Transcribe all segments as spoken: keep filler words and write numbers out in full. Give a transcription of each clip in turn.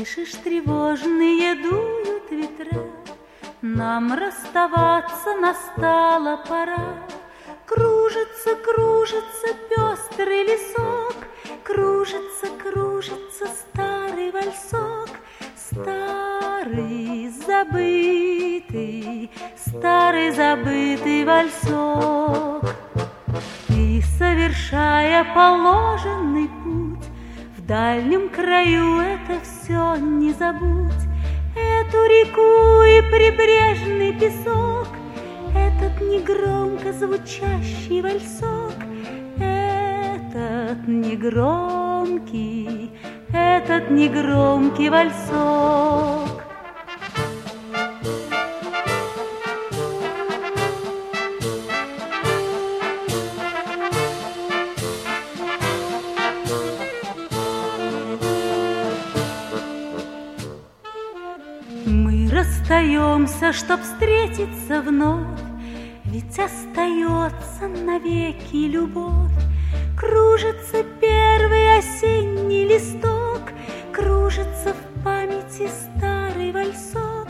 Слышишь, тревожные дуют ветра, нам расставаться настала пора. Кружится, кружится пестрый лесок, кружится, кружится старый вальсок, старый забытый, старый забытый вальсок. И, совершая положенный путь, в дальнем краю это все не забудь. Эту реку и прибрежный песок, этот негромко звучащий вальсок, этот негромкий, этот негромкий вальсок. Мы расстаемся, чтоб встретиться вновь, ведь остается навеки любовь. Кружится первый осенний листок, кружится в памяти старый вальсок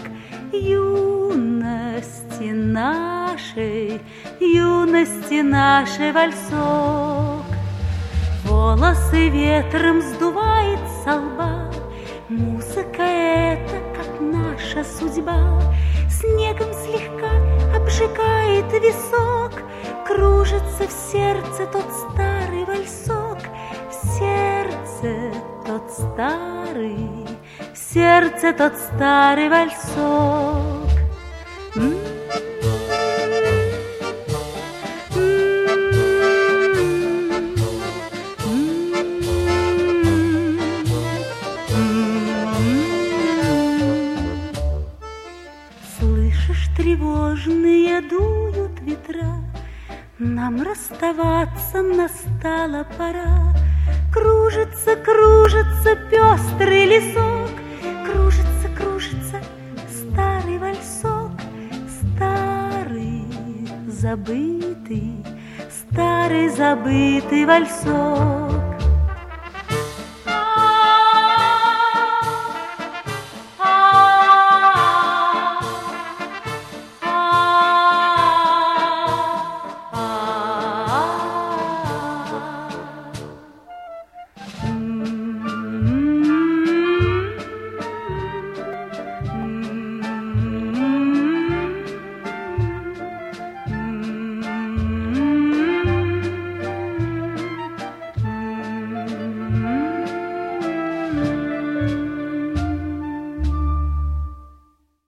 юности нашей, юности нашей вальсок. Волосы ветром сдувает со лба, музыка эта, как наша судьба, снегом слегка обжигает висок. Кружится в сердце тот старый вальсок, в сердце тот старый, в сердце тот старый вальсок. Слышишь, тревожные дуют ветра, нам расставаться настала пора. Кружится, кружится пестрый лесок, кружится, кружится старый вальсок, старый забытый, старый забытый вальсок.